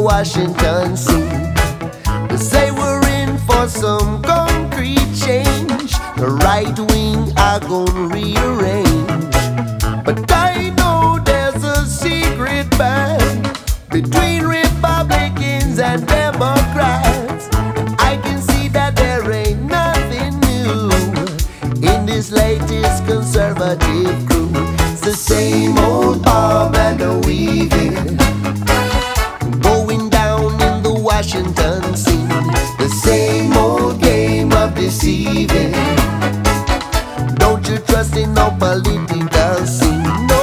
Washington scene. They say we're in for some concrete change. The right wing are gonna rearrange, but I know there's a secret band between Republicans and Democrats. I can see that there ain't nothing new in this latest conservative crew. It's the same old bob and the weaving going down in the Washington scene. The same old game of deceiving. Don't you trust in no political scene? No.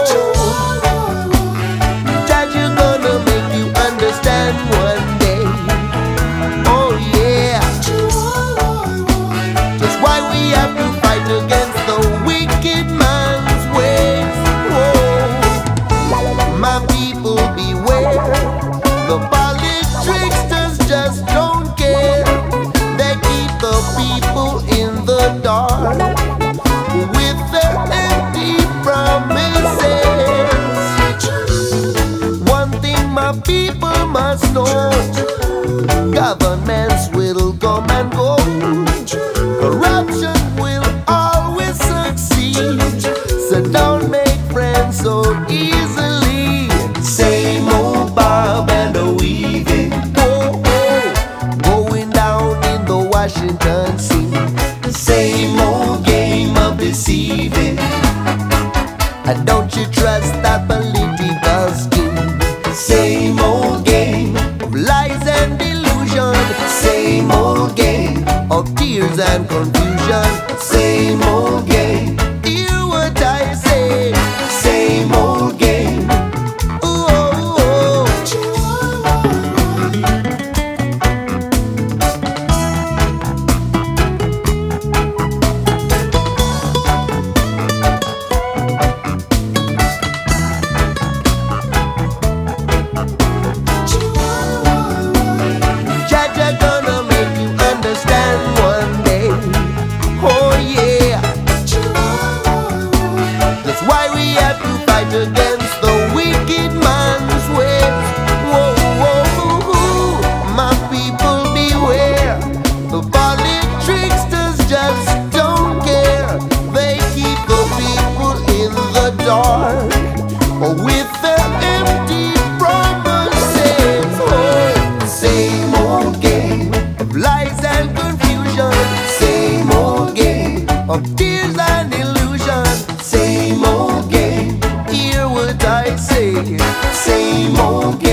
Judge is gonna make you understand one day. Oh yeah. Just why we have to fight against the wicked man's ways. Whoa. My people beware. The politricksters just don't care. They keep the people in the dark with their empty promises. One thing my people must know: governments will come and go, corruption will always succeed. So don't make friends so easily. Same old bob and a weaving, oh, oh, going down in the Washington scene. Same old game of deceiving. And don't you trust that political scheme? Same old game of lies and delusion. Same old game of tears and confusion. Same old game. Hear what I say. Same old game. Ooh, oh, oh. Jaja gonna make you understand one day. Oh yeah. That's why we have to fight against the wicked man's ways. Whoa, whoa, whoa. My people beware. The politricksters just don't care. They keep the people in the dark with their empty promises. Oh, same old game of lies and confusion. Same old game of tears and illusion. Same old game. Hear what I say. Same old game.